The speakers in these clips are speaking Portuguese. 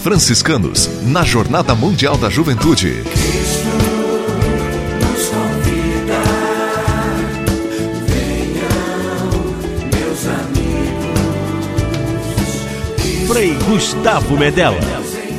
Franciscanos, na Jornada Mundial da Juventude. Frei Gustavo Medella.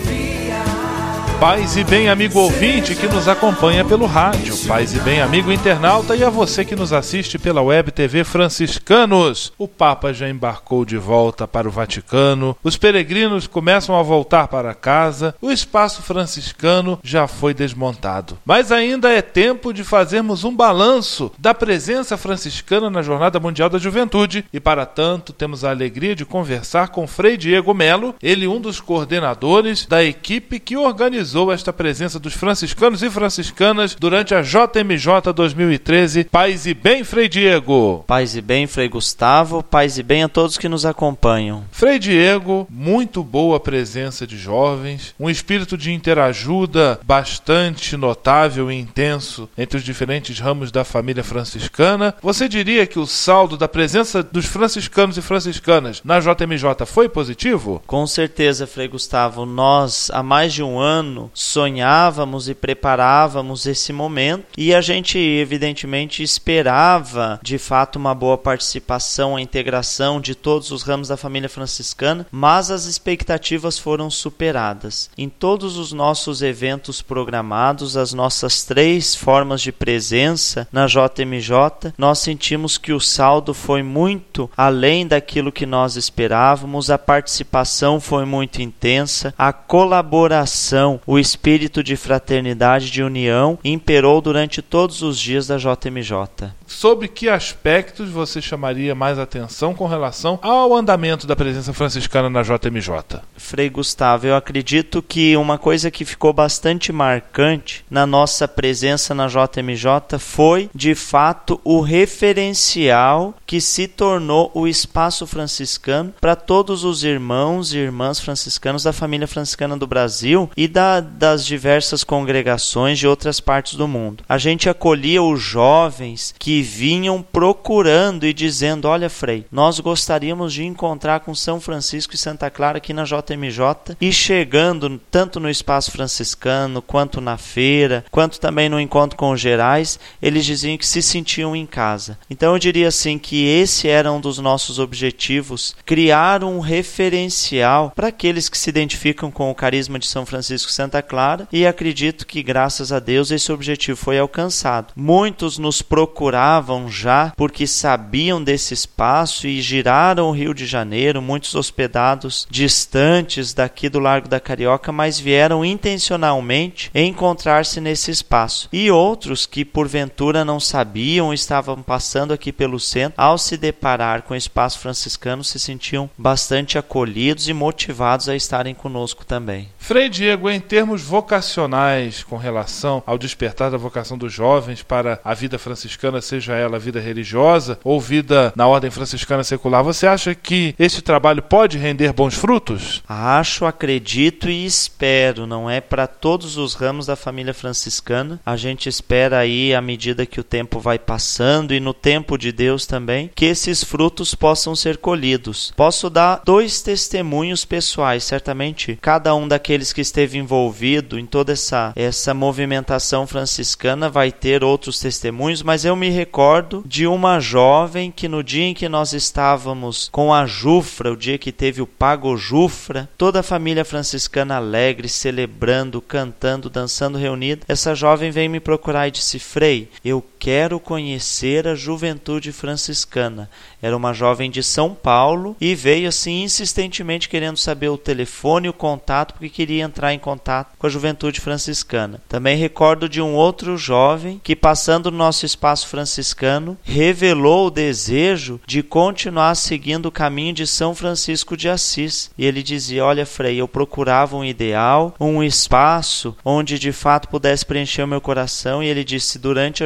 Paz e bem, amigo ouvinte que nos acompanha pelo rádio, paz e bem, amigo internauta, e a você que nos assiste pela Web TV Franciscanos. O Papa já embarcou de volta para o Vaticano, os peregrinos começam a voltar para casa, o espaço franciscano já foi desmontado. Mas ainda é tempo de fazermos um balanço da presença franciscana na Jornada Mundial da Juventude, e para tanto temos a alegria de conversar com Frei Diego Melo, ele um dos coordenadores da equipe que organizou esta presença dos franciscanos e franciscanas durante a JMJ 2013. Paz e bem, Frei Diego. Paz e bem, Frei Gustavo. Paz e bem a todos que nos acompanham. Frei Diego, muito boa presença de jovens, um espírito de interajuda bastante notável e intenso entre os diferentes ramos da família franciscana. Você diria que o saldo da presença dos franciscanos e franciscanas na JMJ foi positivo? Com certeza, Frei Gustavo. Nós, há mais de um ano, sonhávamos e preparávamos esse momento e a gente evidentemente esperava de fato uma boa participação, a integração de todos os ramos da família franciscana, mas as expectativas foram superadas. Em todos os nossos eventos programados, as nossas 3 formas de presença na JMJ, nós sentimos que o saldo foi muito além daquilo que nós esperávamos, a participação foi muito intensa, a colaboração, o espírito de fraternidade, de união, imperou durante todos os dias da JMJ. Sobre que aspectos você chamaria mais atenção com relação ao andamento da presença franciscana na JMJ? Frei Gustavo, eu acredito que uma coisa que ficou bastante marcante na nossa presença na JMJ foi, de fato, o referencial que se tornou o espaço franciscano para todos os irmãos e irmãs franciscanos da família franciscana do Brasil e das diversas congregações de outras partes do mundo. A gente acolhia os jovens que vinham procurando e dizendo: olha, Frei, nós gostaríamos de encontrar com São Francisco e Santa Clara aqui na JMJ, e chegando tanto no espaço franciscano, quanto na feira, quanto também no encontro com os gerais, eles diziam que se sentiam em casa. Então eu diria assim que esse era um dos nossos objetivos, criar um referencial para aqueles que se identificam com o carisma de São Francisco e Santa Clara, e acredito que graças a Deus esse objetivo foi alcançado. Muitos nos procuravam já porque sabiam desse espaço e giraram o Rio de Janeiro, muitos hospedados distantes daqui do Largo da Carioca, mas vieram intencionalmente encontrar-se nesse espaço. E outros que porventura não sabiam, estavam passando aqui pelo centro, ao se deparar com o espaço franciscano, se sentiam bastante acolhidos e motivados a estarem conosco também. Frei Diego, em termos vocacionais, com relação ao despertar da vocação dos jovens para a vida franciscana, seja ela vida religiosa ou vida na ordem franciscana secular, você acha que esse trabalho pode render bons frutos? Acho, acredito e espero. Não é para todos os ramos da família franciscana. A gente espera aí, à medida que o tempo vai passando e no tempo de Deus também, que esses frutos possam ser colhidos. Posso dar 2 testemunhos pessoais. Certamente, cada um daqueles que esteve envolvido em toda essa movimentação franciscana vai ter outros testemunhos, mas eu me recordo de uma jovem que no dia em que nós estávamos com a Jufra, o dia que teve o Pago Jufra, toda a família franciscana alegre, celebrando, cantando, dançando reunida, essa jovem veio me procurar e disse: Frei, eu quero conhecer a juventude franciscana. Era uma jovem de São Paulo e veio assim insistentemente querendo saber o telefone e o contato, porque queria entrar em contato com a juventude franciscana. Também recordo de um outro jovem que, passando no nosso espaço franciscano, revelou o desejo de continuar seguindo o caminho de São Francisco de Assis. E ele dizia: olha, Frei, eu procurava um ideal, um espaço onde de fato pudesse preencher o meu coração, e ele disse: durante a jornada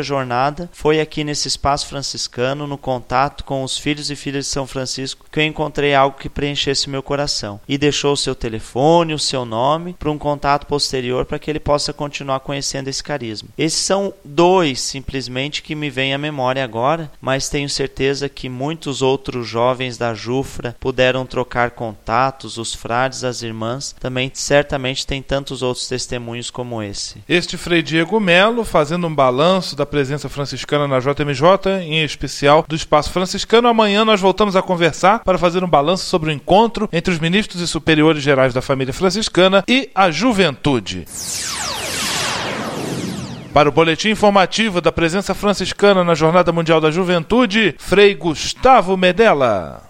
passada, foi aqui nesse espaço franciscano, no contato com os filhos e filhas de São Francisco, que eu encontrei algo que preenchesse meu coração. E deixou o seu telefone, o seu nome, para um contato posterior, para que ele possa continuar conhecendo esse carisma. Esses são dois, simplesmente, que me vêm à memória agora, mas tenho certeza que muitos outros jovens da Jufra puderam trocar contatos, os frades, as irmãs, também certamente tem tantos outros testemunhos como esse. Este Frei Diego Melo, fazendo um balanço da presença franciscana na JMJ, em especial do Espaço Franciscano. Amanhã nós voltamos a conversar para fazer um balanço sobre o encontro entre os ministros e superiores gerais da família franciscana e a juventude. Para o boletim informativo da presença franciscana na Jornada Mundial da Juventude, Frei Gustavo Medella.